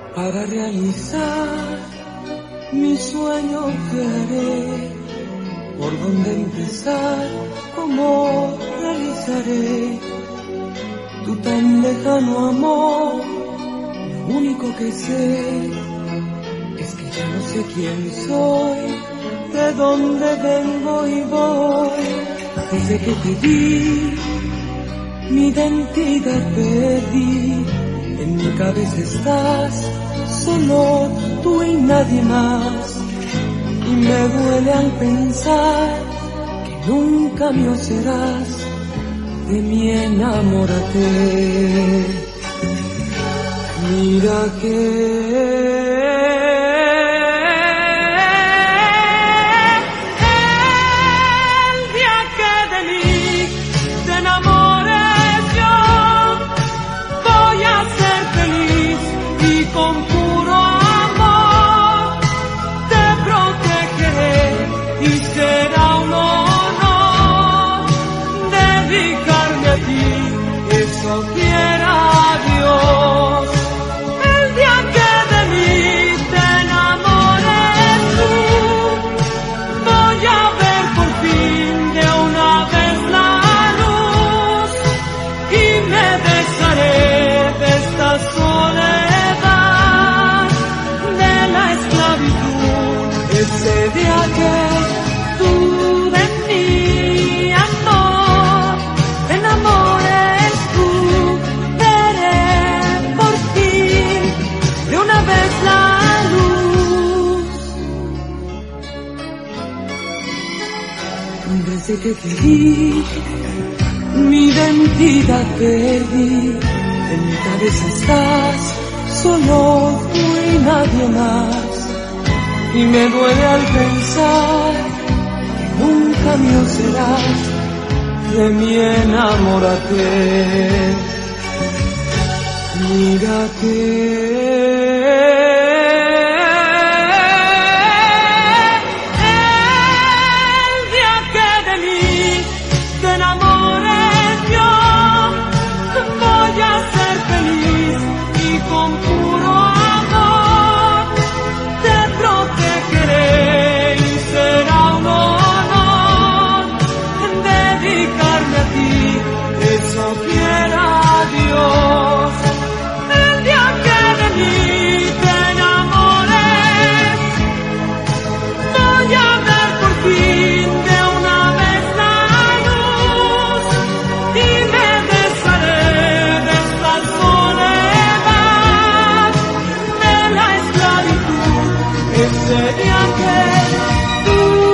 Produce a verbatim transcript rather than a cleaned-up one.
Para realizar mi sueño que haré, por dónde empezar, cómo realizaré tu tan lejano amor. Lo único que sé es que ya no sé quién soy, de dónde vengo y voy. Desde que te vi, mi identidad perdí. En mi cabeza estás, solo tú y nadie más. Y me duele al pensar que nunca mío serás. De mí enamórate. Mira que con puro amor te protegeré y será un honor dedicarme a ti, eso quiera Dios. El día que de mí te enamores tú, voy a ver por fin de una vez la luz y me desharé de esta soledad. Ese día que tú de mi amor te enamores tú, veré por ti de una vez la luz. Desde que te vi, mi identidad perdí. En mi cabeza estás, solo tú y nadie más. Y me duele al pensar que nunca mío serás. De mí enamórate. Mira que el día que de mí te enamores yo, voy a ser feliz y con puro amor te protegeré y será un honor dedicarme a ti, eso quiera Dios. El día que de mí te enamores, voy a ver por fin de una vez la luz y me desharé de esta soledad, de la esclavitud. Ese día que tú